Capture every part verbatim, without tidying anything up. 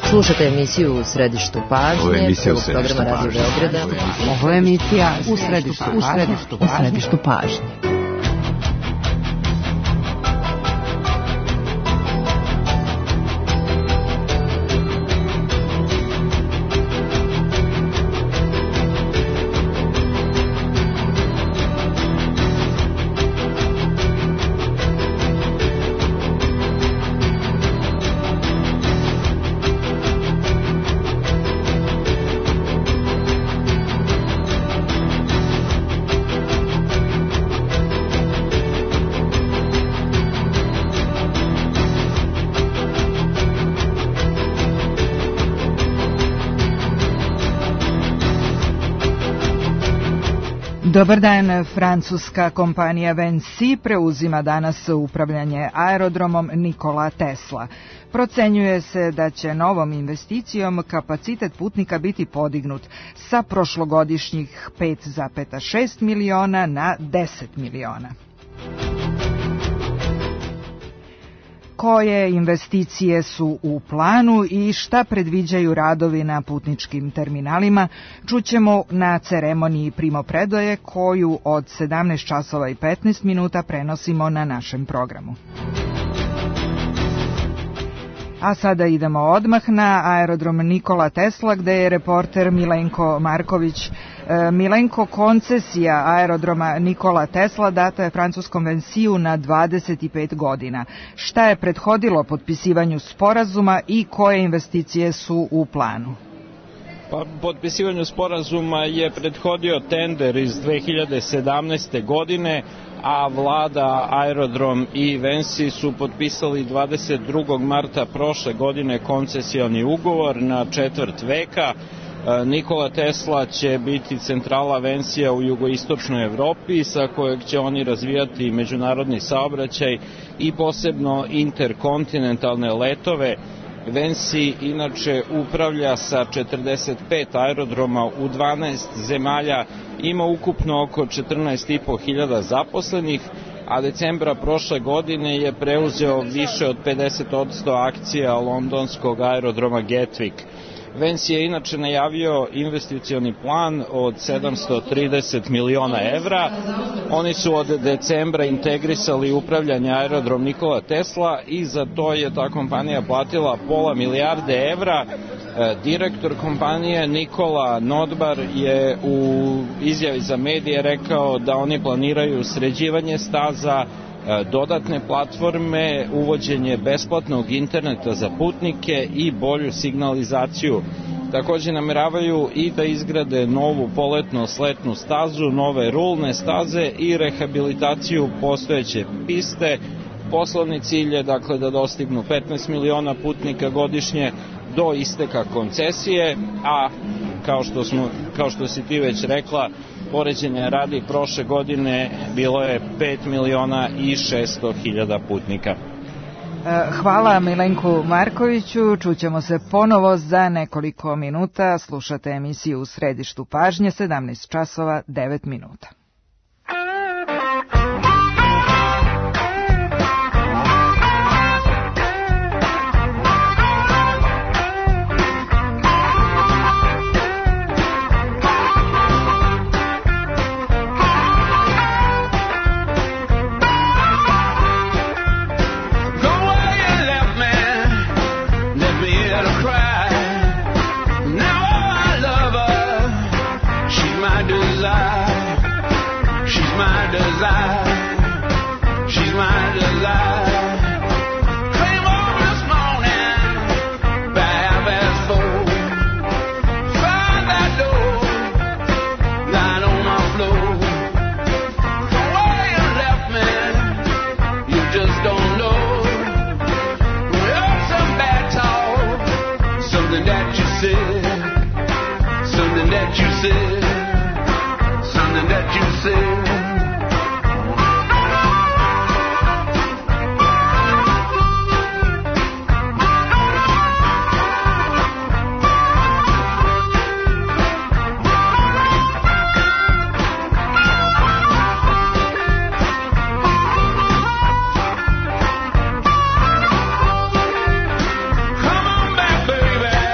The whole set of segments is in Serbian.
Slušate emisiju U središtu pažnje, prvog programa Radio Beograda. Ovo je emisija U središtu, u središtu, u središtu pažnje. Dobar dan, francuska kompanija Vinci preuzima danas upravljanje aerodromom Nikola Tesla. Procenjuje se da će novom investicijom kapacitet putnika biti podignut sa prošlogodišnjih pet zarez šest miliona na deset miliona. Koje investicije su u planu i šta predviđaju radovi na putničkim terminalima, čućemo na ceremoniji primopredaje koju od sedamnaest časova i petnaest minuta prenosimo na našem programu. A sada idemo odmah na aerodrom Nikola Tesla, gde je reporter Milenko Marković. E, Milenko, koncesija aerodroma Nikola Tesla data je francuskom Vinciju na dvadeset pet godina. Šta je prethodilo potpisivanju sporazuma i koje investicije su u planu? Pa, potpisivanju sporazuma je prethodio tender iz dve hiljade sedamnaeste. godine, a vlada, aerodrom i Vinci su potpisali dvadeset drugog marta prošle godine koncesioni ugovor na četvrt veka. Nikola Tesla će biti centrala Vincija u jugoistočnoj Evropi, sa kojeg će oni razvijati međunarodni saobraćaj i posebno interkontinentalne letove. Vinci inače upravlja sa četrdeset pet aerodroma u dvanaest zemalja, ima ukupno oko četrnaest i po hiljada zaposlenih, a decembra prošle godine je preuzeo više od pedeset posto akcija londonskog aerodroma Gatwick. Vinci je inače najavio investicioni plan od sedamsto trideset miliona evra. Oni su od decembra integrisali upravljanje aerodrom Nikola Tesla i za to je ta kompanija platila pola milijarde evra. Direktor kompanije Nikola Nodbar je u izjavi za medije rekao da oni planiraju sređivanje staza, dodatne platforme, uvođenje besplatnog interneta za putnike i bolju signalizaciju. Takođe nameravaju i da izgrade novu poletno-sletnu stazu, nove rulne staze i rehabilitaciju postojeće piste. Poslovni cilj je dakle da dostignu petnaest miliona putnika godišnje do isteka koncesije, a kao što, smo, kao što si ti već rekla, poređenja radi prošle godine bilo je pet miliona i šesto hiljada putnika. Hvala Milenku Markoviću, čućemo se ponovo za nekoliko minuta. Slušate emisiju U središtu pažnje, sedamnaest časova devet minuta. Baby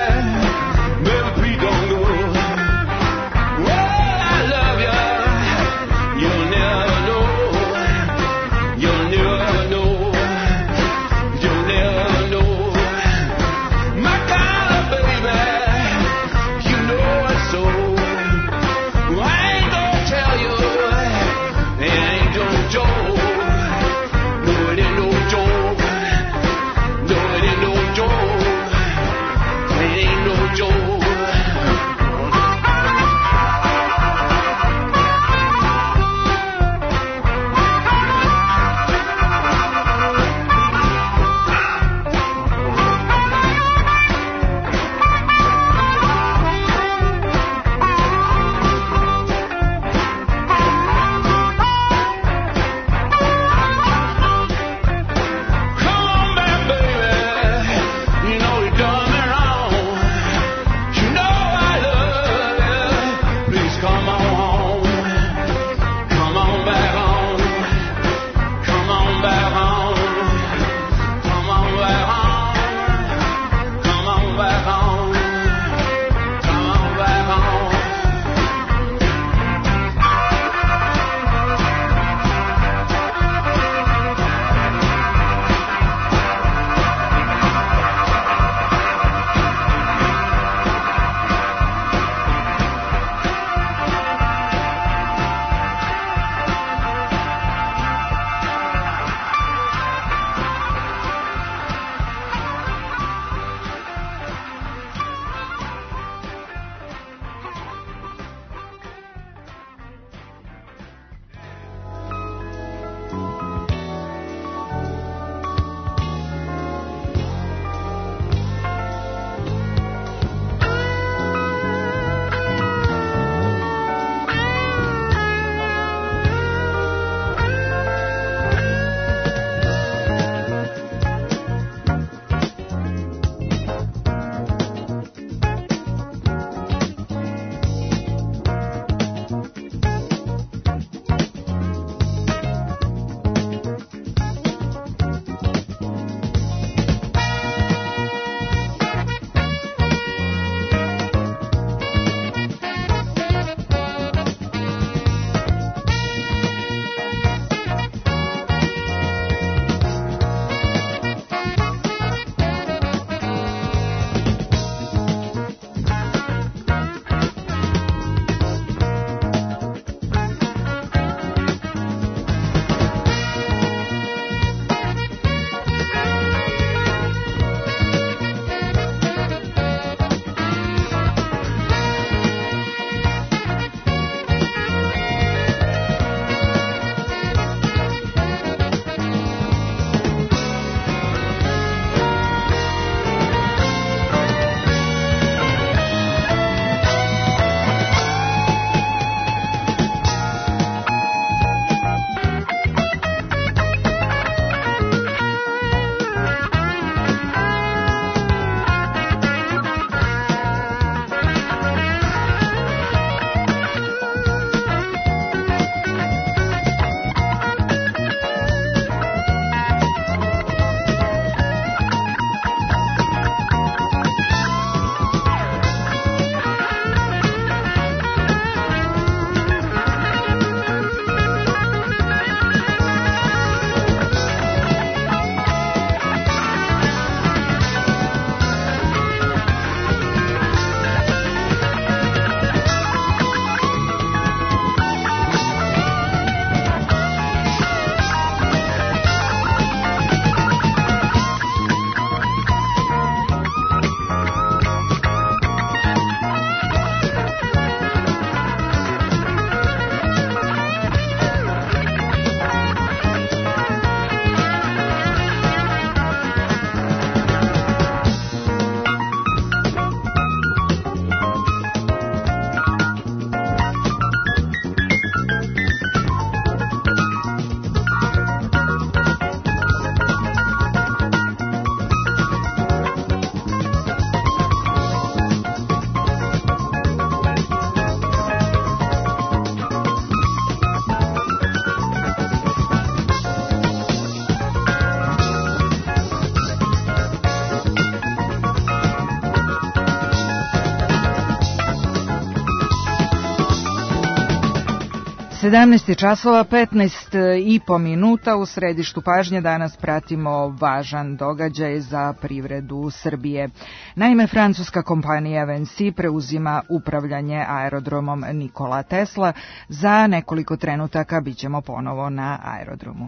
sedamnaest časova petnaest i po minuta. U središtu pažnje danas pratimo važan događaj za privredu Srbije. Naime, francuska kompanija Vinci preuzima upravljanje aerodromom Nikola Tesla. Za nekoliko trenutaka bit ćemo ponovo na aerodromu.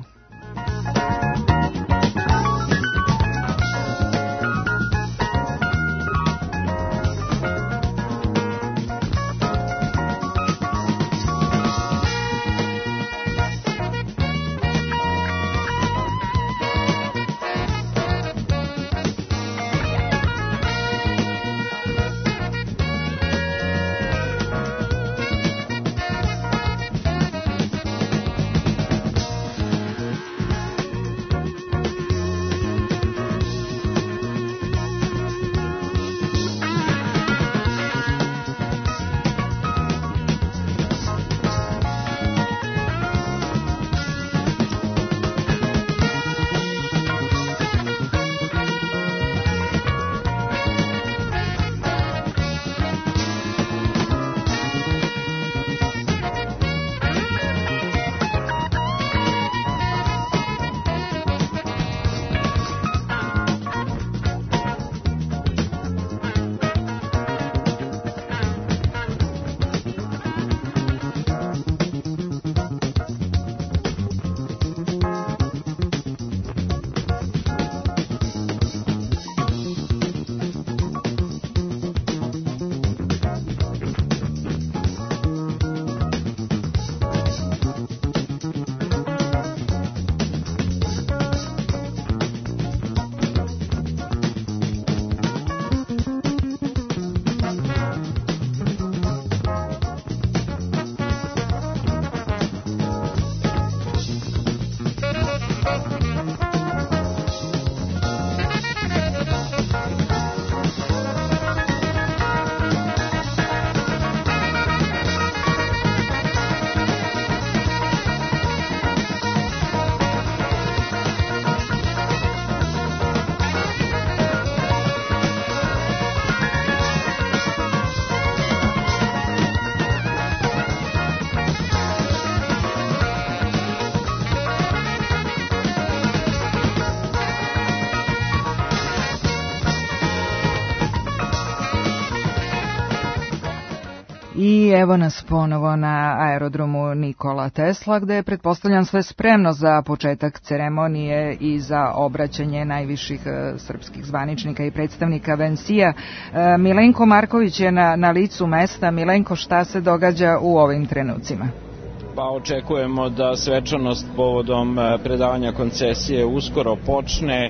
I evo nas ponovo na aerodromu Nikola Tesla, gde je pretpostavljam sve spremno za početak ceremonije i za obraćanje najviših e, srpskih zvaničnika i predstavnika Vincija. E, Milenko Marković je na, na licu mesta. Milenko, šta se događa u ovim trenucima? Pa očekujemo da svečanost povodom predavanja koncesije uskoro počne.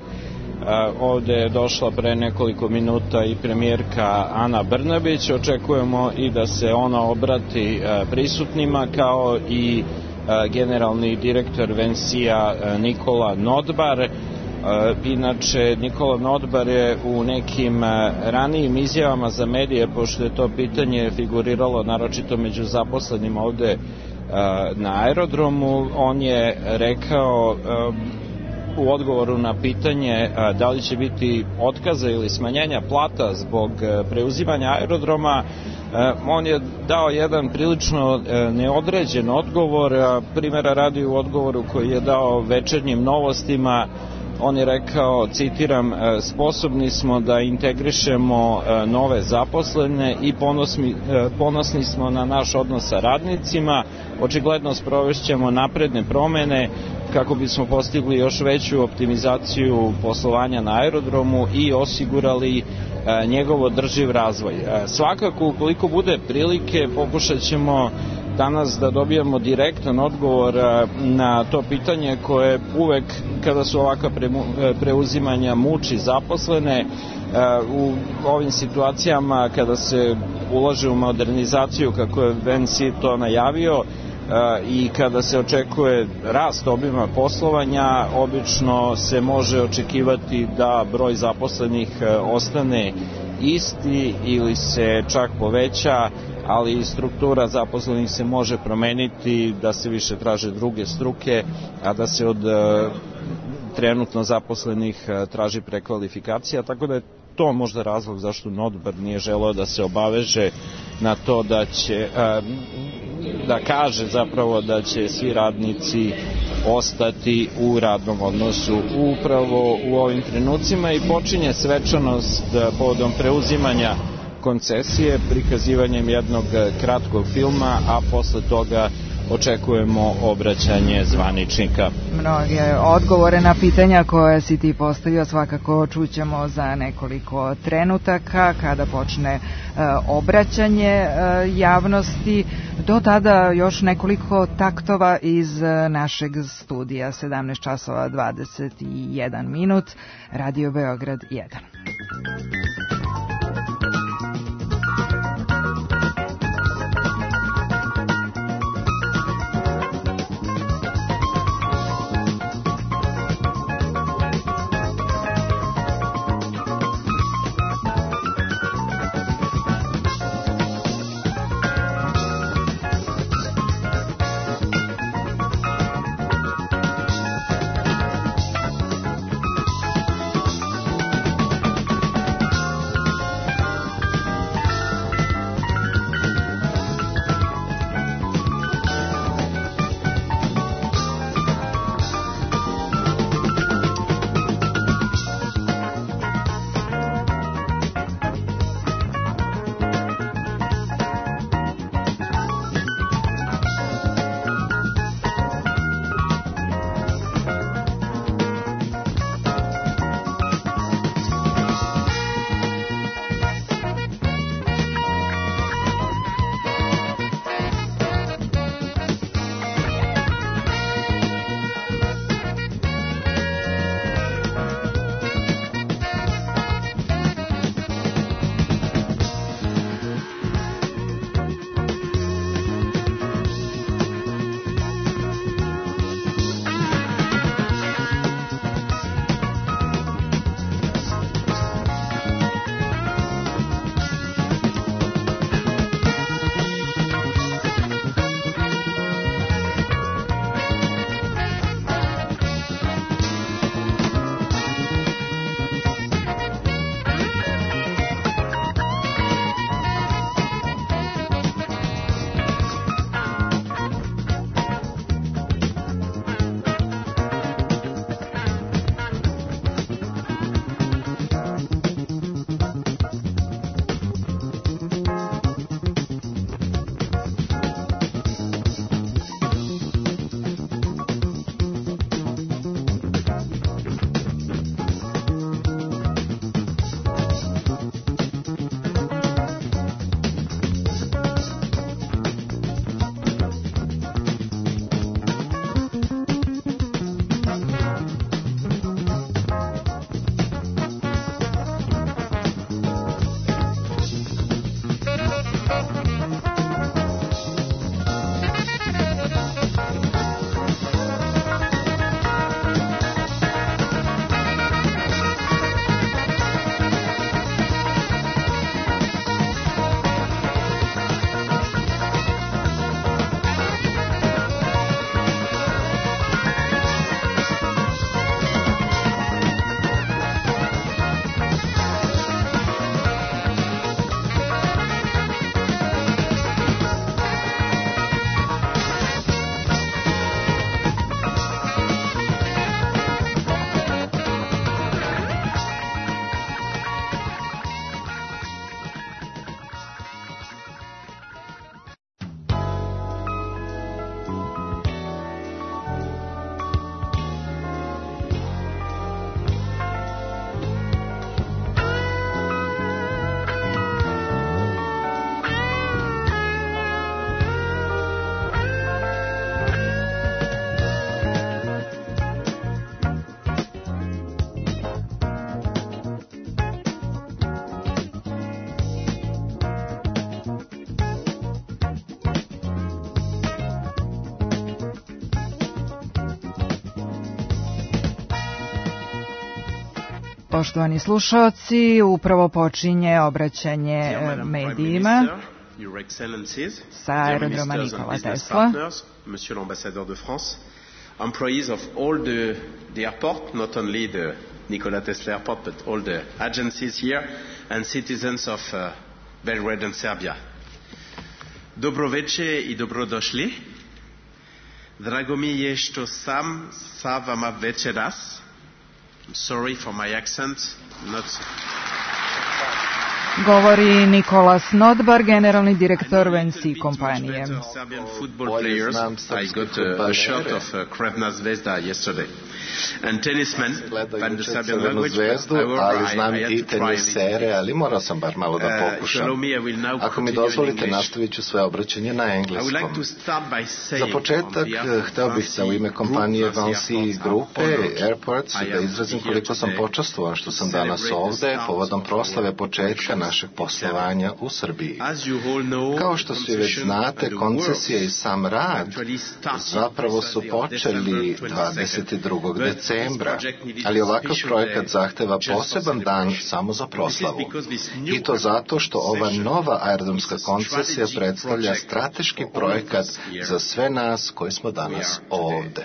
Ovde je došla pre nekoliko minuta i premijerka Ana Brnabić. Očekujemo i da se ona obrati prisutnima, kao i generalni direktor Vincija Nikola Nodbar. Inače, Nikola Nodbar je u nekim ranijim izjavama za medije, pošto je to pitanje figuriralo naročito među zaposlenima ovde na aerodromu, on je rekao u odgovoru na pitanje da li će biti otkaza ili smanjenja plata zbog preuzimanja aerodroma, on je dao jedan prilično neodređen odgovor. Primera radi u odgovoru koji je dao Večernjim novostima. On je rekao, citiram, sposobni smo da integrišemo nove zaposlene i ponosni, ponosni smo na naš odnos sa radnicima. Očigledno sprovešćemo napredne promene kako bismo postigli još veću optimizaciju poslovanja na aerodromu i osigurali njegov održiv razvoj. Svakako, ukoliko bude prilike, pokušat ćemo danas da dobijemo direktan odgovor na to pitanje koje uvek, kada su ovakva preuzimanja, muči zaposlene. U ovim situacijama, kada se ulaže u modernizaciju, kako je Vinci to najavio, i kada se očekuje rast obima poslovanja, obično se može očekivati da broj zaposlenih ostane isti ili se čak poveća, ali i struktura zaposlenih se može promeniti, da se više traže druge struke, a da se od trenutno zaposlenih traži prekvalifikacija, tako da je to možda razlog zašto Nodbar nije želeo da se obaveže na to da će, da kaže zapravo da će svi radnici ostati u radnom odnosu upravo u ovim trenucima i počinje svečanost povodom preuzimanja koncesije prikazivanjem jednog kratkog filma, a posle toga očekujemo obraćanje zvaničnika. Mnoge odgovore na pitanja koje si ti postavio svakako čućemo za nekoliko trenutaka kada počne e, obraćanje e, javnosti. Do tada još nekoliko taktova iz našeg studija, sedamnaest časova dvadeset jedan minut, Radio Beograd jedan. Poštovani slušaoci, upravo počinje obraćanje medijima sa aerodroma Nikola Tesla. Monsieur l'ambassadeur de France, employees of all the, the airport, not only the Nikola Tesla airport, but all the agencies here, and citizens of uh, Belgrade and Serbia. Dobro večer i dobrodošli. Drago mi je što sam sa vama večeras. I'm sorry for my accent. Not... Govori Nikola Snodbar, generalni direktor Vensi kompanije. Serbian football players. I got a, a shirt of uh, Crvena Zvezda yesterday. And tennismen, by the Serbian language, zvezdu, ali znam i tenisere, ali morao sam bar malo da pokušam. Ako mi dozvolite, nastavit ću svoje obraćanje na engleskom. Za početak, hteo bih da u ime kompanije Vinci Grupe Airports da izrazim koliko sam počastvovan što sam danas ovde povodom proslave početka našeg poslovanja u Srbiji. Kao što svi već znate, koncesije i sam rad zapravo su počeli dvadeset drugog decembra, ali ovakav projekat zahteva poseban dan samo za proslavu. I to zato što ova nova aerodromska koncesija predstavlja strateški projekat za sve nas koji smo danas ovde.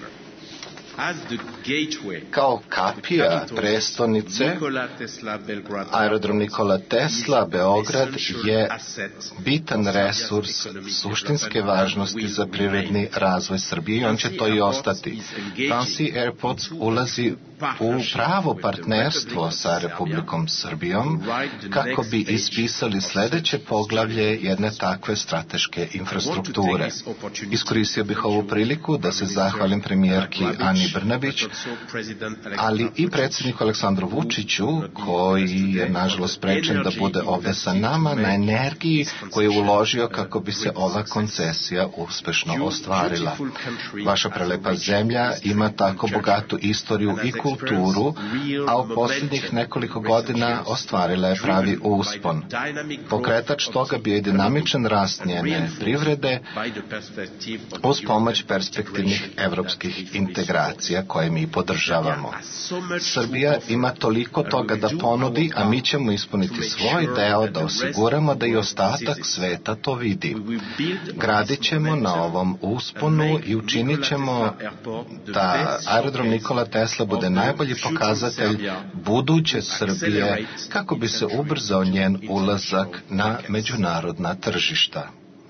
Kao kapija prestonice, aerodrom Nikola Tesla Beograd je bitan resurs suštinske važnosti za privredni razvoj Srbije i on će to i ostati. Vinci Airports ulazi u pravo partnerstvo sa Republikom Srbijom kako bi ispisali sledeće poglavlje jedne takve strateške infrastrukture. Iskoristio bih ovu priliku da se zahvalim premijerki Ani Brnabić, ali i predsjedniku Aleksandru Vučiću, koji je nažalost sprečen da bude ovde sa nama, na energiji koju je uložio kako bi se ova koncesija uspešno ostvarila. Vaša prelepa zemlja ima tako bogatu istoriju i kulturu, a u posljednjih nekoliko godina ostvarila je pravi uspon. Pokretač toga bio je dinamičan rast njene privrede uz pomoć perspektivnih evropskih integracija koje mi podržavamo. Srbija ima toliko toga da ponudi, a mi ćemo ispuniti svoj deo da osiguramo da i ostatak sveta to vidi. Gradit ćemo na ovom usponu i učinit ćemo da aerodrom Nikola Tesla bude najbolji pokazatelj buduće Srbije kako bi se ubrzao njen ulazak na međunarodna tržišta.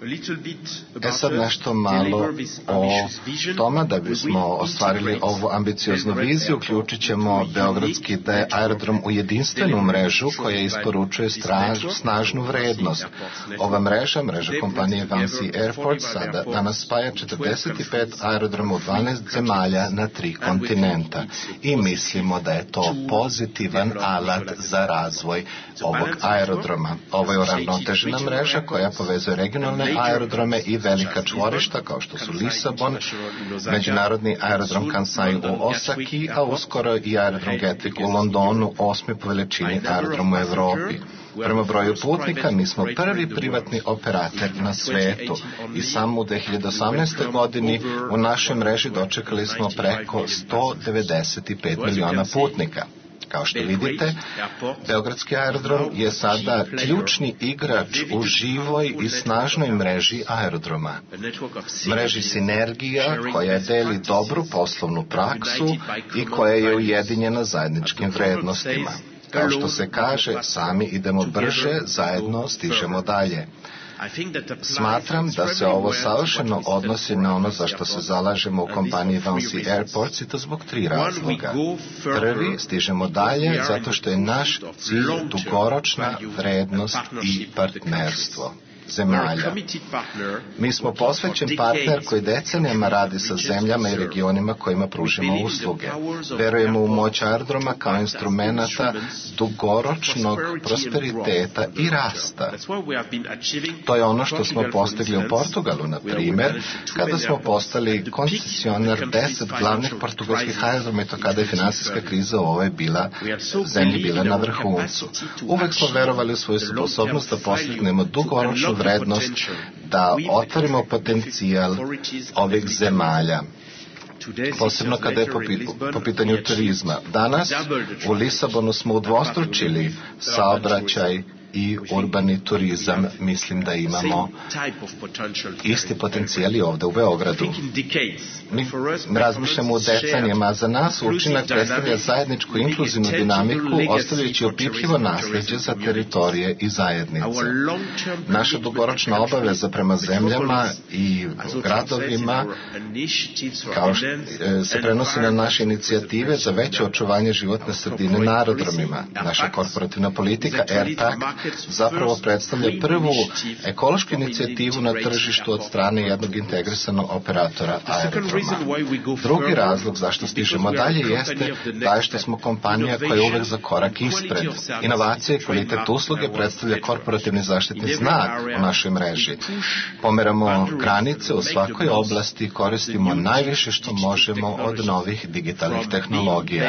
E sad nešto malo o tome da bismo ostvarili ovu ambicioznu viziju, uključit ćemo beogradski aerodrom u jedinstvenu mrežu koja isporučuje straž, snažnu vrednost. Ova mreža, mreža kompanije Vinci Airports, sada danas spaja četrdeset pet aerodroma u dvanaest zemalja na tri kontinenta i mislimo da je to pozitivan alat za razvoj ovog aerodroma. Ovo je uravnotežena mreža koja povezuje regionalne aerodrome i velika čvorišta kao što su Lisabon, međunarodni aerodrom Kansai u Osaki, a uskoro i aerodrom Gatwick u Londonu, osmi po veličini aerodrom u Evropi. Prema broju putnika mi smo prvi privatni operator na svetu i samo u dve hiljade osamnaestoj. godini u našoj mreži dočekali smo preko sto devedeset pet miliona putnika. Kao što vidite, beogradski aerodrom je sada ključni igrač u živoj i snažnoj mreži aerodroma. Mreži sinergija koja deli dobru poslovnu praksu i koja je ujedinjena zajedničkim vrednostima. Kao što se kaže, sami idemo brže, zajedno stižemo dalje. Smatram da se ovo savršeno odnosi na ono za što se zalažemo u kompaniji Vinci Airports i to zbog tri razloga. Prvi, stižemo dalje zato što je naš cilj dugoročna vrednost i partnerstvo zemalja. Mi smo posvećen partner koji decenijama radi sa zemljama i regionima kojima pružimo usluge. Verujemo u moć aerodroma kao instrumenata dugoročnog prosperiteta i rasta. To je ono što smo postigli u Portugalu, na primjer, kada smo postali koncesionar deset glavnih portugalskih aerodroma i to kada je finansijska kriza u ovoj bila, zemlji bila na vrhuncu. Uvek smo verovali u svoju sposobnost da postignemo dugoročnu vrednost, da otvorimo potencijal ovih zemalja, posebno kada je po, po pitanju turizma. Danas u Lisabonu smo udvostručili saobraćaj i urbani turizam. Mislim da imamo isti potencijal i ovde u Beogradu. Mi razmišljamo u decenijama, a za nas učinak predstavlja zajedničku inkluzivnu dinamiku, ostavljajući opipljivo nasleđe za teritorije i zajednice. Naša dugoročna obaveza prema zemljama i gradovima kao što se prenosi na naše inicijative za veće očuvanje životne sredine na aerodromima. Naša korporativna politika AirTag zapravo predstavlja prvu ekološku inicijativu na tržištu od strane jednog integrisanog operatora aerodroma. Drugi razlog zašto stižemo dalje jeste taj što smo kompanija koja je uvek za korak ispred. Inovacija i kvalitet usluge predstavlja korporativni zaštitni znak u našoj mreži. Pomeramo granice u svakoj oblasti i koristimo najviše što možemo od novih digitalnih tehnologija.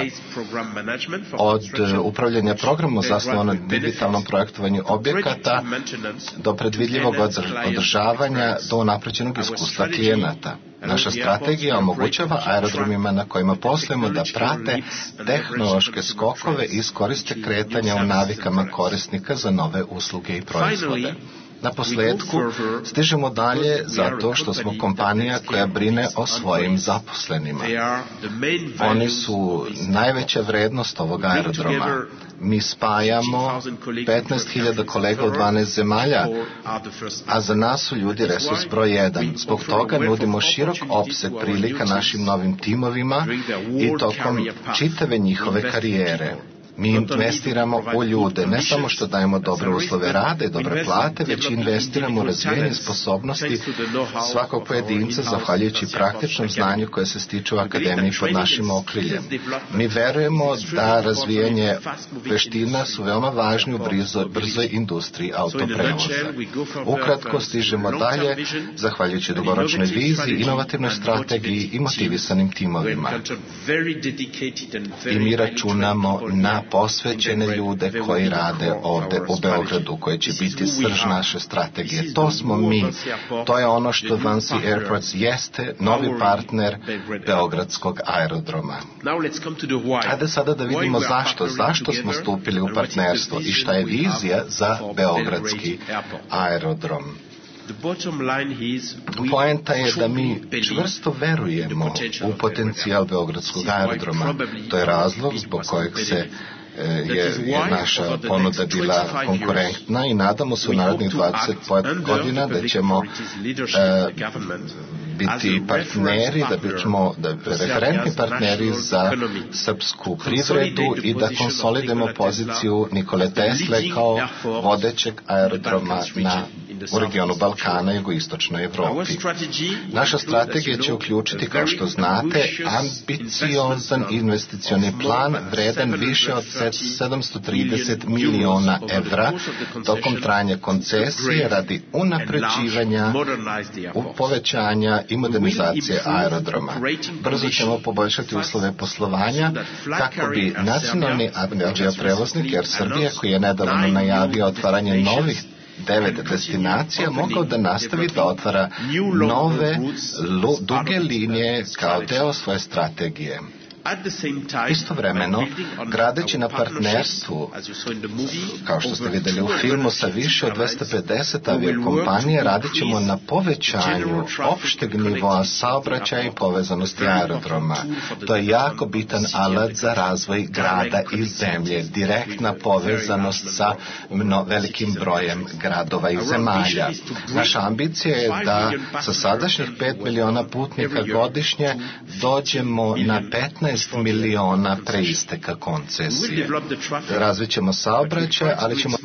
Od upravljanja programom zasnovano na digitalnom projektovanju objekata do predvidljivog održavanja do unapređenog iskustva klijenata. Naša strategija omogućava aerodromima na kojima poslujemo da prate tehnološke skokove i iskoriste kretanja u navikama korisnika za nove usluge i proizvode. Na posledku, stižemo dalje zato što smo kompanija koja brine o svojim zaposlenima. Oni su najveća vrednost ovog aerodroma. Mi spajamo petnaest hiljada kolega u dvanaest zemalja, a za nas su ljudi resurs broj jedan. Zbog toga nudimo širok opseg prilika našim novim timovima i tokom čitave njihove karijere. Mi investiramo u ljude, ne samo što dajemo dobre uslove rada i dobre plate, već investiramo u razvijenje sposobnosti svakog pojedinca zahvaljujući praktičnom znanju koje se stiče u akademiji pod našim okriljem. Mi verujemo da razvijenje veština su veoma važni u brizo, brzoj industriji autoprevoza. Ukratko stižemo dalje zahvaljujući dugoročnoj viziji, inovativnoj strategiji i motivisanim timovima. I mi računamo na posvećene ljude koji rade ovde u Beogradu, koji će biti srž naše strategije. To smo mi. To je ono što Vansi Airports jeste, novi partner Beogradskog aerodroma. Hajde sada da vidimo zašto. Zašto smo stupili u partnerstvo i šta je vizija za Beogradski aerodrom. Poenta je da mi čvrsto verujemo u potencijal Beogradskog aerodroma. To je razlog zbog kojeg se je, je naša ponuda bila konkurentna i nadamo se u narednih dvadeset godina da ćemo e, biti partneri, da bićemo da, referentni partneri za srpsku privredu i da konsolidujemo poziciju Nikole Tesle kao vodećeg aerodroma na u regionu Balkana i jugoistočnoj Evropi. Naša strategija će uključiti, kao što znate, ambiciozan investicioni plan vredan više od sedamsto trideset miliona evra tokom trajanja koncesije radi unapređivanja, povećanja i modernizacije aerodroma. Brzo ćemo poboljšati uslove poslovanja kako bi nacionalni avioprevoznik Air Srbija, koji je nedavno najavio otvaranje novih devet destinacija, mogao da nastavi da otvara nove duge linije kao deo svoje strategije. Istovremeno, gradeći na partnerstvu, kao što ste videli u filmu, sa više od dvesta pedeset aviokompanija, radit ćemo na povećanju opšteg nivoa saobraćaja i povezanosti aerodroma. To je jako bitan alat za razvoj grada i zemlje, direktna povezanost sa mno, velikim brojem gradova i zemalja. Naša ambicija je da sa sadašnjih pet miliona putnika godišnje dođemo na petnaest miliona pre isteka koncesije. Razvićemo saobraćaj, ali ćemo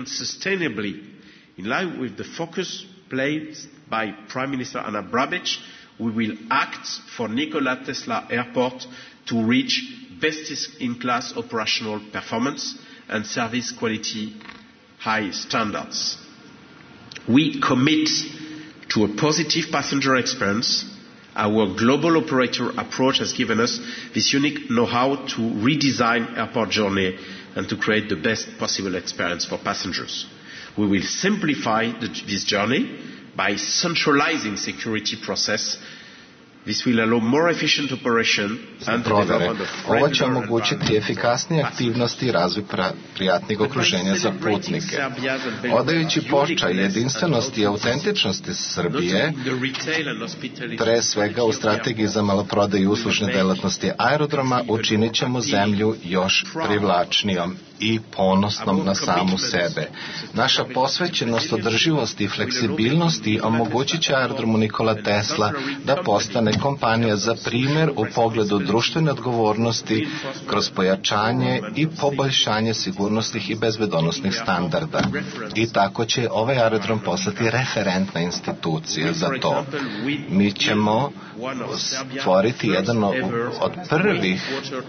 in line with the focus placed by Prime Minister Ana Brnabić, we will act for Nikola Tesla Airport to reach best-in-class operational performance and service quality high standards. We commit to a positive passenger experience. Our global operator approach has given us this unique know-how to redesign airport journey and to create the best possible experience for passengers. We will simplify the, this journey by centralizing security process provere. Ovo će omogućiti efikasnije aktivnosti i razvoj prijatnih okruženja za putnike. Odajući počaj jedinstvenosti i autentičnosti Srbije, pre svega u strategiji za maloprodaju i uslužne delatnosti aerodroma, učinit ćemo zemlju još privlačnijom i ponosnom na samu sebe. Naša posvećenost održivosti i fleksibilnosti omogućit će aerodromu Nikola Tesla da postane kompanija za primer u pogledu društvene odgovornosti kroz pojačanje i poboljšanje sigurnosnih i bezbedonosnih standarda. I tako će ovaj aerodrom postati referentna institucija za to. Mi ćemo stvoriti jedan od prvih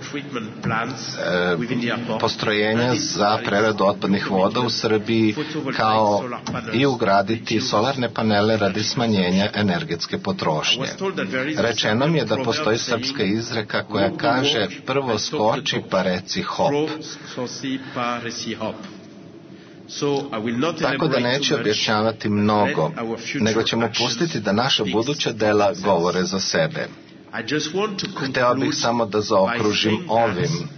e, postrojenja za preradu otpadnih voda u Srbiji, kao i ugraditi solarne panele radi smanjenja energetske potrošnje. Rečeno mi je da postoji srpska izreka koja kaže prvo skoči pa reci hop. Tako da neću objašnjavati mnogo, nego ćemo pustiti da naša buduća dela govore za sebe. Hteo bih samo da zaokružim ovim.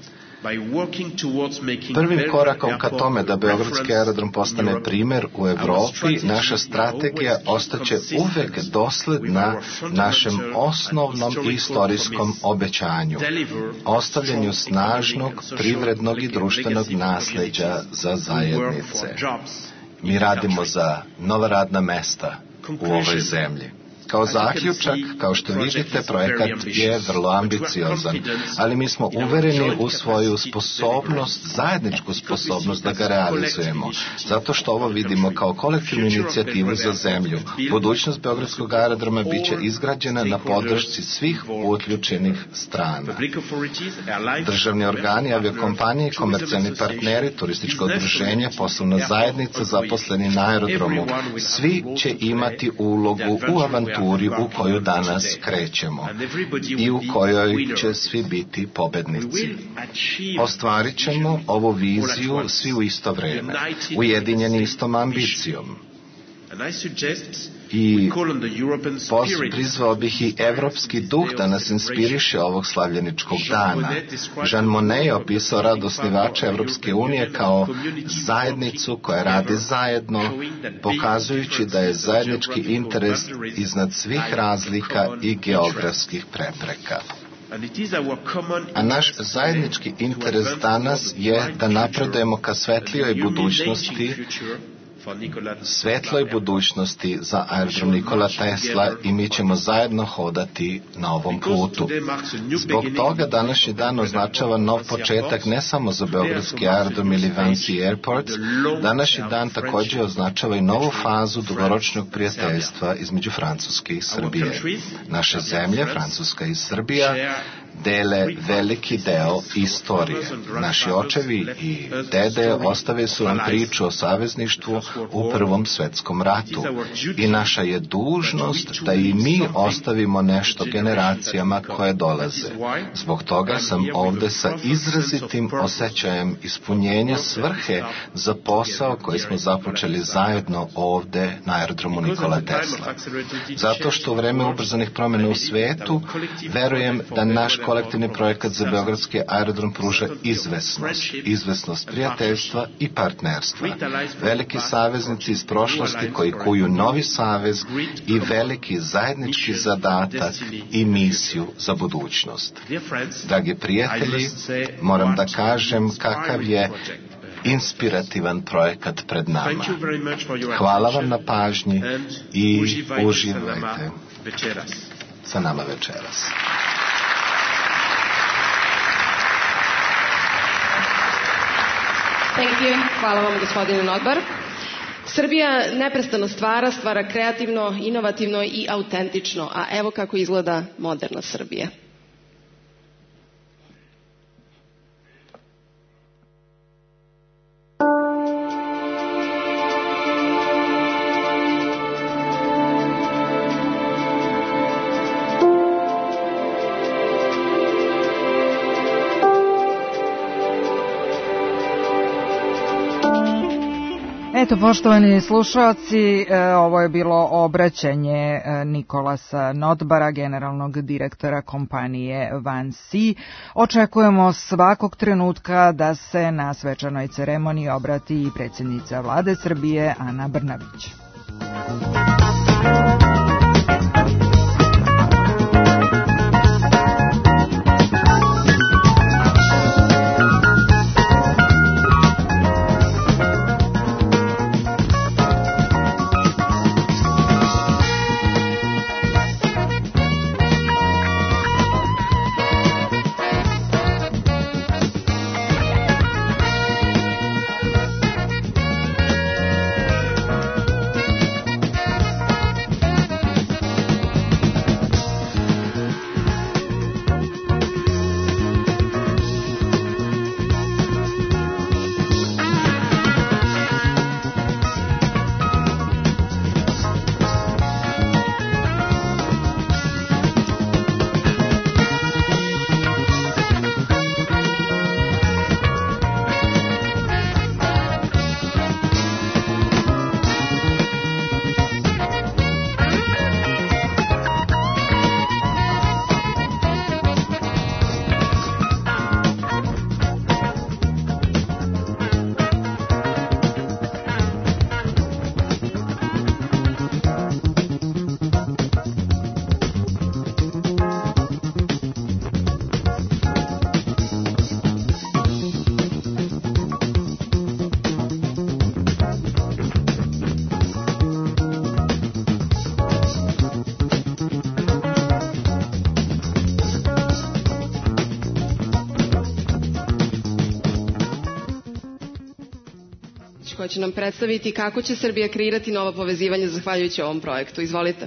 Prvim korakom ka tome da Beogradski aerodrom postane primer u Evropi, naša strategija ostaće uvek dosledna našem osnovnom istorijskom obećanju, ostavljanju snažnog privrednog i društvenog nasleđa za zajednice. Mi radimo za nova radna mesta u ovoj zemlji. Kao zaključak, kao što vidite, projekat je vrlo ambiciozan, ali mi smo uvereni u svoju sposobnost, zajedničku sposobnost da ga realizujemo, zato što ovo vidimo kao kolektivnu inicijativu za zemlju. Budućnost Beogradskog aerodroma biće izgrađena na podršci svih uključenih strana. Državni organi, aviokompanije, komercijalni partneri, turističko udruženje, poslovna zajednica, zaposleni na aerodromu, svi će imati ulogu u avanturi u koju danas krećemo i u kojoj će svi biti pobednici. Ostvarit ćemo ovu viziju svi u isto vreme, ujedinjeni istom ambicijom. I prizvao bih i evropski duh da nas inspiriše ovog slavljeničkog dana. Jean Monnet je opisao rad osnivača Evropske unije kao zajednicu koja radi zajedno, pokazujući da je zajednički interes iznad svih razlika i geografskih prepreka. A naš zajednički interes danas je da napredujemo ka svetlijoj budućnosti, svetloj budućnosti za aerodrom Nikola Tesla, i mi ćemo zajedno hodati na ovom putu. Zbog toga današnji dan označava nov početak ne samo za Beogradski aerodrom ili Vinci Airport, današnji dan također označava i novu fazu dugoročnog prijateljstva između Francuske i Srbije. Naše zemlje, Francuska i Srbija, dele veliki deo istorije. Naši očevi i dede ostavili su nam priču o savezništvu u Prvom svetskom ratu i naša je dužnost da i mi ostavimo nešto generacijama koje dolaze. Zbog toga sam ovde sa izrazitim osjećajem ispunjenja svrhe za posao koji smo započeli zajedno ovde na aerodromu Nikola Tesla. Zato što u vreme ubrzanih promjena u svetu verujem da naš kolektivni projekat za Beogradski aerodrom pruža izvesnost, izvesnost prijateljstva i partnerstva. Veliki saveznici iz prošlosti koji kuju novi savez i veliki zajednički zadatak i misiju za budućnost. Dragi prijatelji, moram da kažem kakav je inspirativan projekat pred nama. Hvala vam na pažnji i uživajte sa nama večeras. Thank you. Hvala vam, gospodine Nodbar. Srbija neprestano stvara, stvara kreativno, inovativno i autentično, a evo kako izgleda moderna Srbija. Eto, poštovani slušalci, ovo je bilo obraćanje Nikolasa Notbara, generalnog direktora kompanije Vinci. Očekujemo svakog trenutka da se na svečanoj ceremoniji obrati i predsjednica vlade Srbije Ana Brnabić. koja će nam predstaviti kako će Srbija kreirati nova povezivanja zahvaljujući ovom projektu. Izvolite.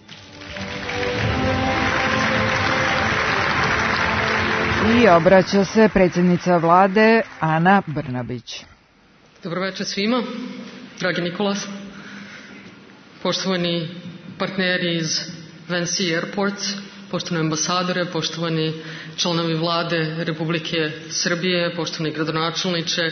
I obraća se predsjednica vlade Ana Brnabić. Dobro večer svima, dragi Nikolas, poštovani partneri iz Vinci Airports, poštovani ambasadore, poštovani članovi vlade Republike Srbije, poštovani gradonačelniče.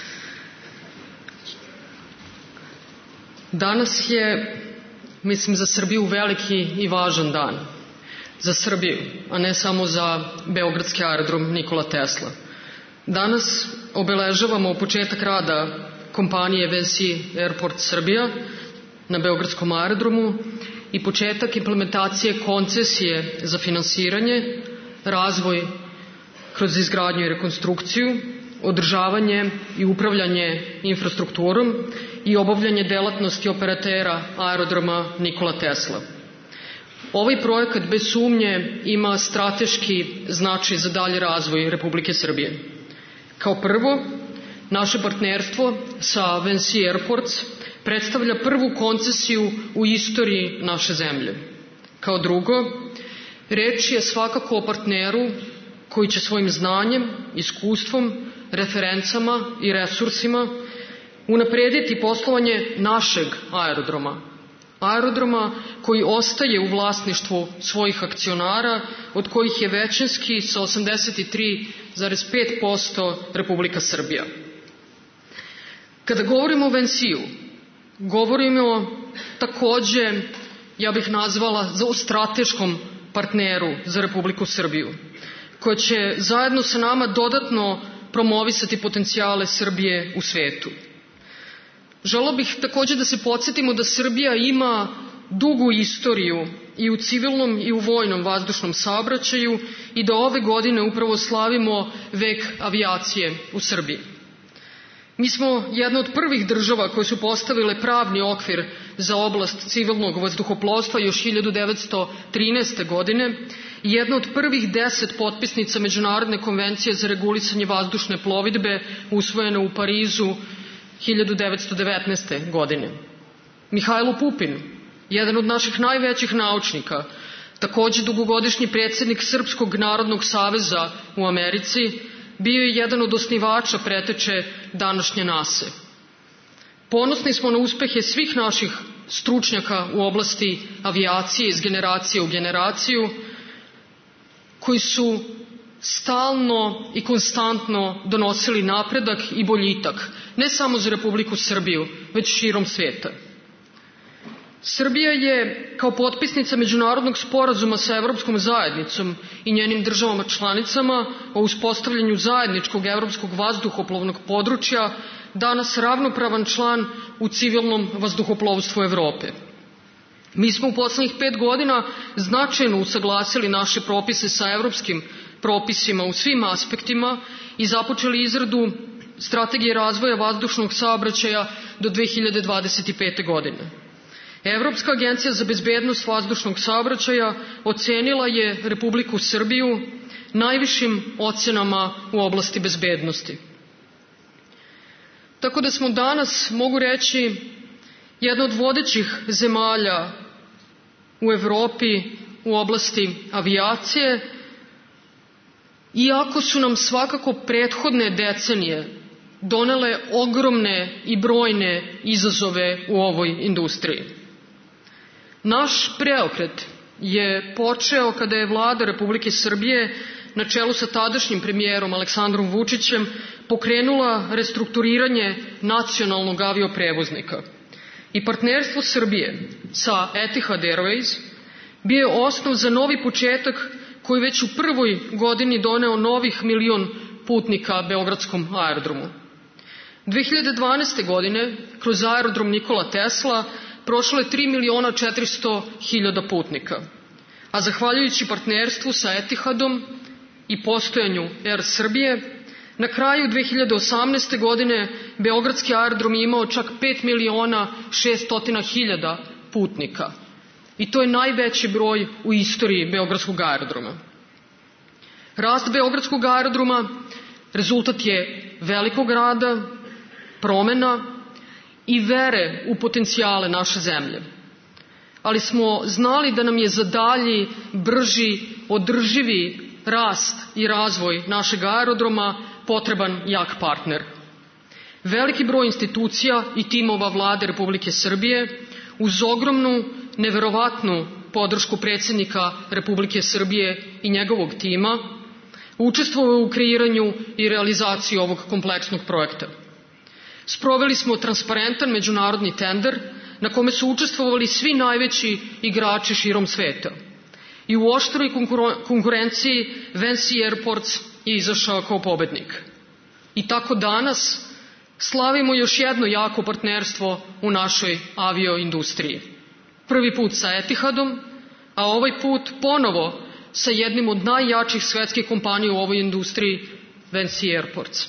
Danas je, mislim, za Srbiju veliki i važan dan. Za Srbiju, a ne samo za Beogradski aerodrom Nikola Tesla. Danas obeležavamo početak rada kompanije Vinci Airport Srbija na Beogradskom aerodromu i početak implementacije koncesije za finansiranje, razvoj kroz izgradnju i rekonstrukciju, održavanje i upravljanje infrastrukturom i obavljanje delatnosti operatera aerodroma Nikola Tesla. Ovaj projekat bez sumnje ima strateški značaj za dalji razvoj Republike Srbije. Kao prvo, naše partnerstvo sa Vinci Airports predstavlja prvu koncesiju u istoriji naše zemlje. Kao drugo, reč je svakako o partneru koji će svojim znanjem, iskustvom, referencama i resursima unaprediti poslovanje našeg aerodroma. Aerodroma koji ostaje u vlasništvu svojih akcionara, od kojih je većinski sa osamdeset tri zarez pet posto Republika Srbija. Kada govorimo o Vinciju, govorimo takođe, ja bih nazvala, o strateškom partneru za Republiku Srbiju, koja će zajedno sa nama dodatno promovisati potencijale Srbije u svetu. Želeo bih takođe da se podsjetimo da Srbija ima dugu istoriju i u civilnom i u vojnom vazdušnom saobraćaju i da ove godine upravo slavimo vek avijacije u Srbiji. Mi smo jedna od prvih država koje su postavile pravni okvir za oblast civilnog vazduhoplovstva još hiljadu devetsto trinaeste. godine i jedna od prvih deset potpisnica Međunarodne konvencije za regulisanje vazdušne plovidbe usvojena u Parizu hiljadu devetsto devetnaeste. godine. Mihajlo Pupin, jedan od naših najvećih naučnika, takođe dugogodišnji predsjednik Srpskog narodnog saveza u Americi, bio je jedan od osnivača preteče današnje nase. Ponosni smo na uspehe svih naših stručnjaka u oblasti avijacije iz generacije u generaciju, koji su stalno i konstantno donosili napredak i boljitak, ne samo za Republiku Srbiju, već širom sveta. Srbija je, kao potpisnica međunarodnog sporazuma sa Evropskom zajednicom i njenim državama članicama o uspostavljanju zajedničkog evropskog vazduhoplovnog područja, danas ravnopravan član u civilnom vazduhoplovstvu Evrope. Mi smo u poslednjih pet godina značajno usaglasili naše propise sa evropskim propisima u svim aspektima i započeli izradu strategije razvoja vazdušnog saobraćaja do dve hiljade dvadeset pete. godine. Evropska agencija za bezbednost vazdušnog saobraćaja ocenila je Republiku Srbiju najvišim ocenama u oblasti bezbednosti. Tako da smo danas, mogu reći, jedna od vodećih zemalja u Evropi u oblasti avijacije, iako su nam svakako prethodne decenije donele ogromne i brojne izazove u ovoj industriji. Naš preokret je počeo kada je Vlada Republike Srbije na čelu sa tadašnjim premijerom Aleksandrom Vučićem pokrenula restrukturiranje nacionalnog avioprevoznika. I partnerstvo Srbije sa Etihad Airways bio je osnov za novi početak koji već u prvoj godini doneo novih milion putnika Beogradskom aerodromu. dve hiljade dvanaeste. godine kroz aerodrom Nikola Tesla prošlo je tri miliona četiristo hiljada putnika, a zahvaljujući partnerstvu sa Etihadom i postojanju Air Srbije, na kraju dve hiljade osamnaeste. godine Beogradski aerodrom je imao čak pet miliona šesto hiljada putnika. I to je najveći broj u istoriji Beogradskog aerodroma. Rast Beogradskog aerodroma rezultat je velikog rada, promena i vere u potencijale naše zemlje. Ali smo znali da nam je za dalji, brži, održivi rast i razvoj našeg aerodroma potreban jak partner. Veliki broj institucija i timova Vlade Republike Srbije uz ogromnu, neverovatnu podršku predsjednika Republike Srbije i njegovog tima učestvovao u kreiranju i realizaciji ovog kompleksnog projekta. Sproveli smo transparentan međunarodni tender na kome su učestvovali svi najveći igrači širom sveta. I u oštroj konkurenciji Vinci Airports je izašao kao pobednik. I tako danas slavimo još jedno jako partnerstvo u našoj avioindustriji. Prvi put sa Etihadom, a ovaj put ponovo sa jednim od najjačih svetskih kompanija u ovoj industriji, Vinci Airports.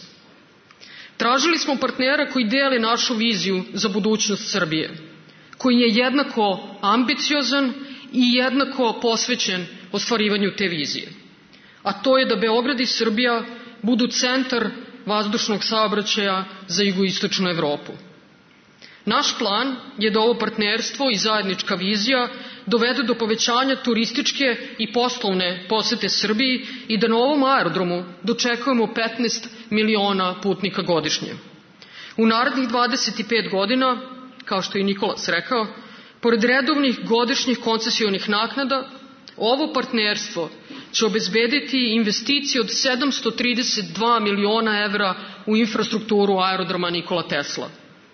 Tražili smo partnera koji deli našu viziju za budućnost Srbije, koji je jednako ambiciozan i jednako posvećen ostvarivanju te vizije. A to je da Beograd i Srbija budu centar vazdušnog saobraćaja za jugoistočnu Evropu. Naš plan je da ovo partnerstvo i zajednička vizija dovedu do povećanja turističke i poslovne posete Srbiji i da na ovom aerodromu dočekujemo petnaest miliona putnika godišnje. U narednih dvadeset pet godina, kao što je Nikolas rekao, pored redovnih godišnjih koncesionih naknada, ovo partnerstvo će obezbediti investicije od sedamsto trideset dva miliona evra u infrastrukturu aerodroma Nikola Tesla.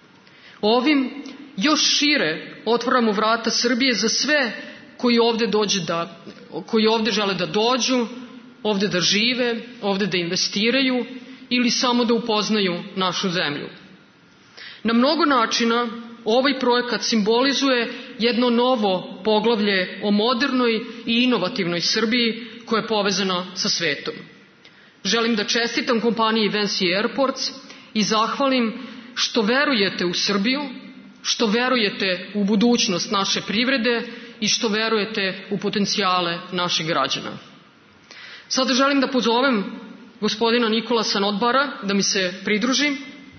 Ovim još šire otvaramo vrata Srbije za sve koji ovde, dođe da, koji ovde žele da dođu, ovde da žive, ovde da investiraju ili samo da upoznaju našu zemlju. Na mnogo načina ovaj projekat simbolizuje jedno novo poglavlje o modernoj i inovativnoj Srbiji koja je povezana sa svetom. Želim da čestitam kompaniji Vinci Airports i zahvalim što verujete u Srbiju, što verujete u budućnost naše privrede i što verujete u potencijale naših građana. Sada želim da pozovem gospodina Nikolasa Notbara da mi se pridruži.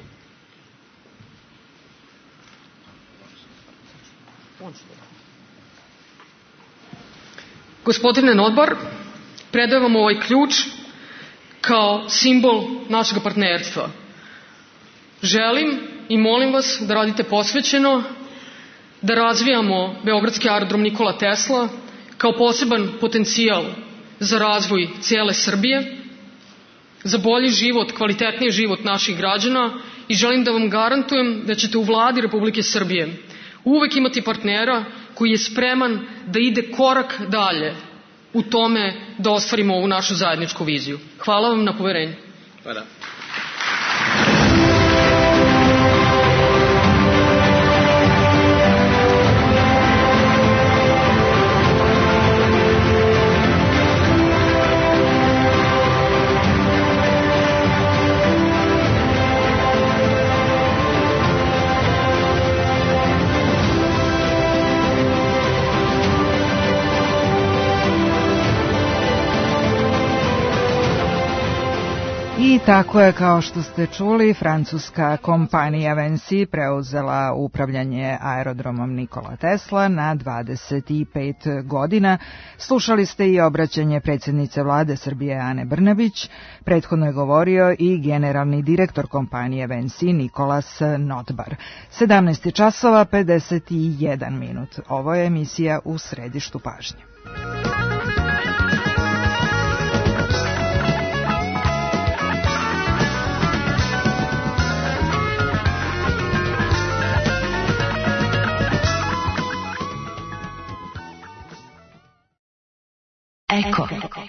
Gospodine Notbar, predajem vam ovaj ključ kao simbol našeg partnerstva. Želim i molim vas da radite posvećeno, da razvijamo Beogradski aerodrom Nikola Tesla kao poseban potencijal za razvoj cijele Srbije za bolji život, kvalitetniji život naših građana i želim da vam garantujem da ćete u Vladi Republike Srbije uvek imati partnera koji je spreman da ide korak dalje u tome da ostvarimo ovu našu zajedničku viziju. Hvala vam na poverenju. Hvala. I tako je, kao što ste čuli, francuska kompanija Vinci preuzela upravljanje aerodromom Nikola Tesla na dvadeset pet godina. Slušali ste i obraćanje predsjednice vlade Srbije Ane Brnabić. Prethodno je govorio i generalni direktor kompanije Vinci Nikolas Notbar. sedamnaest časova pedeset jedan minut. Ovo je emisija U središtu pažnje. Eko.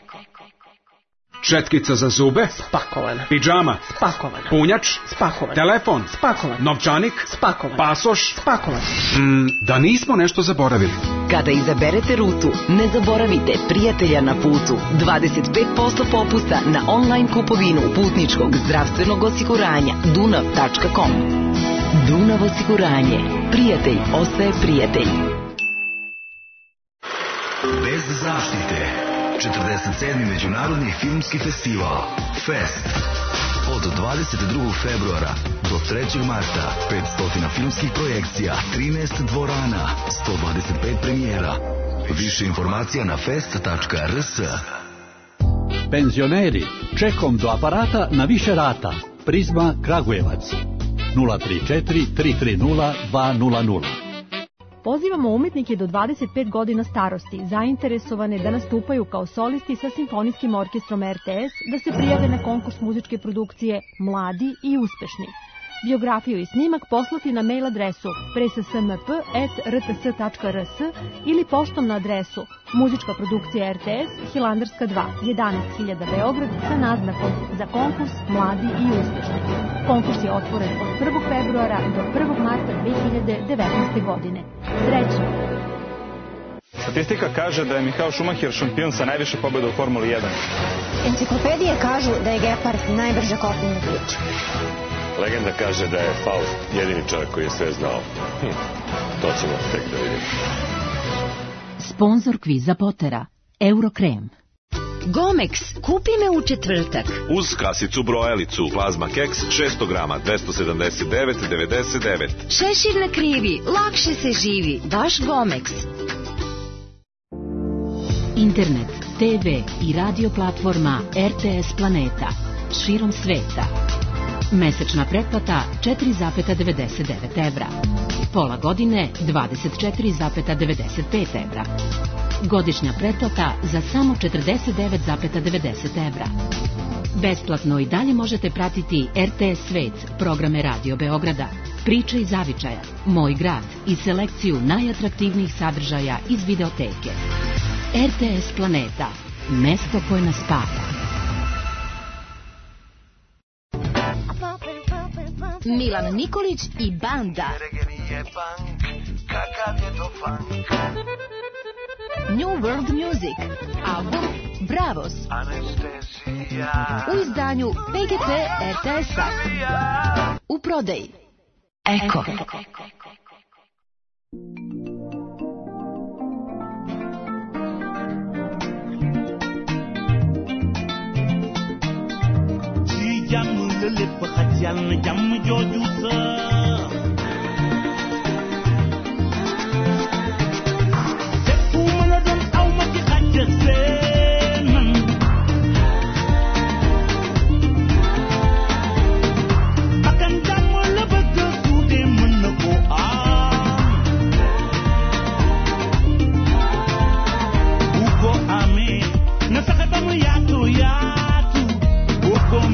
Četkica za zube? Spakovana. Pidžama? Spakovana. Punjač? Spakovan. Telefon? Spakovan. Novčanik? Spakovan. Pasoš? Spakovan. Mm, da nismo nešto zaboravili. Kada izaberete rutu, ne zaboravite prijatelja na putu. dvadeset pet posto popusta na online kupovinu putničkog zdravstvenog osiguranja dunav tačka com. Dunav osiguranje. Prijatelj ostaje prijatelj. Bez zaštite. četrdeset sedmi Međunarodni filmski festival Fest. Od dvadeset drugog februara do trećeg marta petsto filmskih projekcija, trinaest dvorana, sto dvadeset pet premijera. Više informacija na fest tačka r s. Penzioneri, čekom do aparata na više rata. Prizma Kragujevac nula tri četiri tri tri nula dva nula nula. Pozivamo umetnike do dvadeset pet godina starosti, zainteresovane da nastupaju kao solisti sa Simfonijskim orkestrom R T S, da se prijave na konkurs muzičke produkcije Mladi i uspešni. Biografiju i snimak poslati na mail adresu presasmp at r t s tačka r s ili poštom na adresu Muzička produkcija R T S, Hilandarska dva, jedanaest hiljada Beograd, sa naznakom za konkurs Mladi i uspešni. Konkurs je otvoren od prvog februara do prvog marta dve hiljade devetnaeste. godine. Srećno! Statistika kaže da je Michael Schumacher šampion sa najviše pobjeda u Formuli jedan. Enciklopedije kažu da je Gepard najbrže kopneno biće. Legenda kaže da je Faust jedini čovjek koji je sve znao. Hm, to ćemo tek da vidimo. Sponzor kviza Potera, Eurokrem. Gomex, kupi me u četvrtak. Uz kasicu brojalicu, plazma keks šesto grama, dvesta sedamdeset devet devedeset devet. Šešir na krivi, lakše se živi, baš Gomex. Internet, te ve i radio platforma R T S Planeta, širom sveta. Mesečna pretplata četiri zarez devedeset devet evra. Pola godine dvadeset četiri zarez devedeset pet evra. Godišnja pretplata za samo četrdeset devet zarez devedeset evra. Besplatno i dalje možete pratiti R T S Svet, programe Radio Beograda, Priče iz Zavičaja, Moj grad i selekciju najatraktivnijih sadržaja iz videoteke. R T S Planeta, mesto koje nas spaja. Milan Nikolić i banda. New World Music, album Bravos. U izdanju P G P R T S-a. U prodaji Eko. Jàmm la lépp xaj yàlla na jàmm jooju sa fépp fu mën a doon aw ma ci xaj seen man bakkan jàmm la bëgg tuuti mën na ko am bu ko amee na fexe ba mu yaatu yaatu bu ko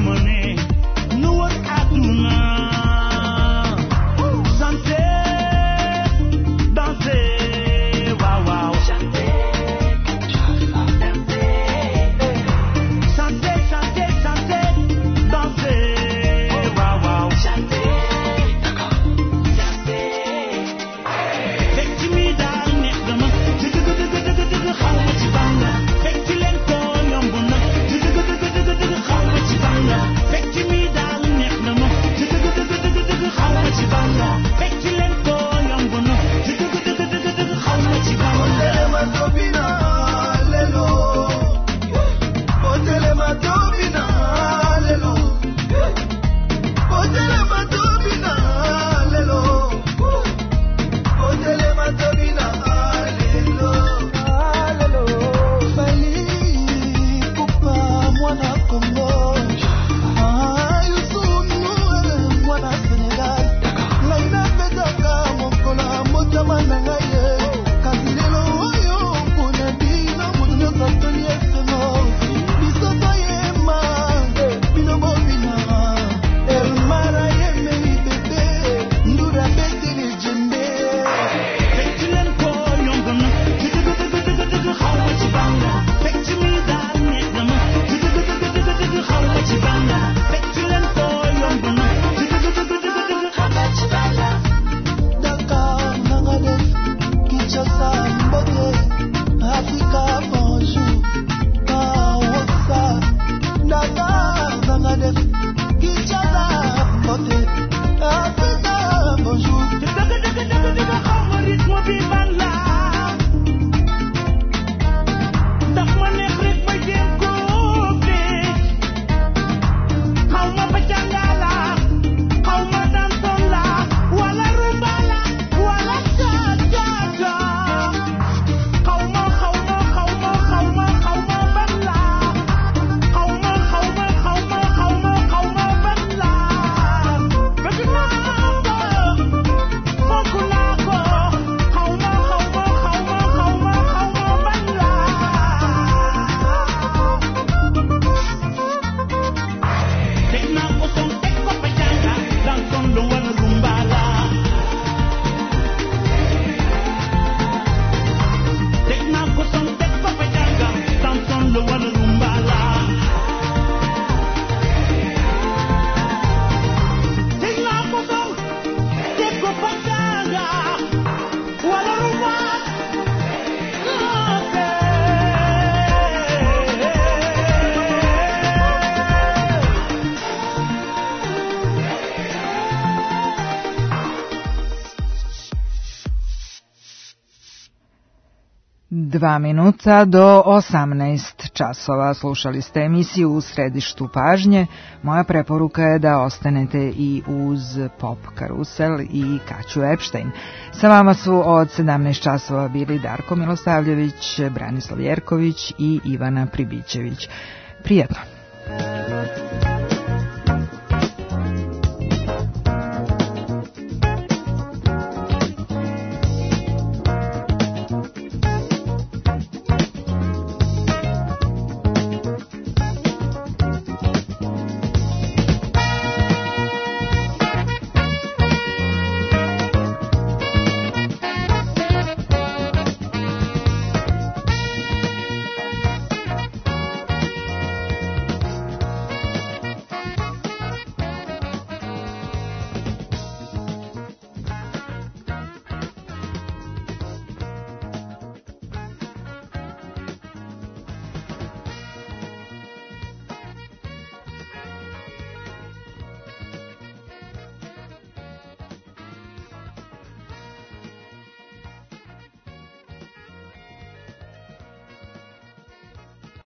Dva minuta do osamnaest časova. Slušali ste emisiju U središtu pažnje. Moja preporuka je da ostanete i uz Pop Karusel i Kaću Epstein. Sa vama su od sedamnaest časova bili Darko Milosavljević, Branislav Jerković i Ivana Pribićević. Prijetno.